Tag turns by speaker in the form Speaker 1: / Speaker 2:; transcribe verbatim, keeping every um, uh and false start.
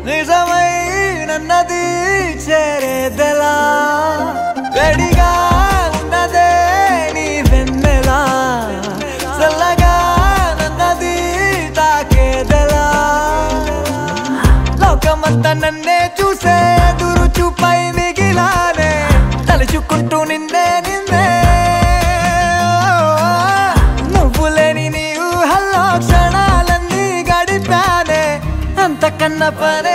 Speaker 1: నిజమై నన్నది చేరేదెలా వేడిగా ఉన్నదే నీ వెన్నెలా చల్లగా నన్నది తాకేదెలా లోకమంతా నన్నే చూసే ఎదురు చూపై మిగిలానే తలుచుకుంటూ నిన్నే నిన్నే నువ్వు లేని నీ ఊహల్లో క్షణాలన్నీ గడిపానే అంతకన్నా పని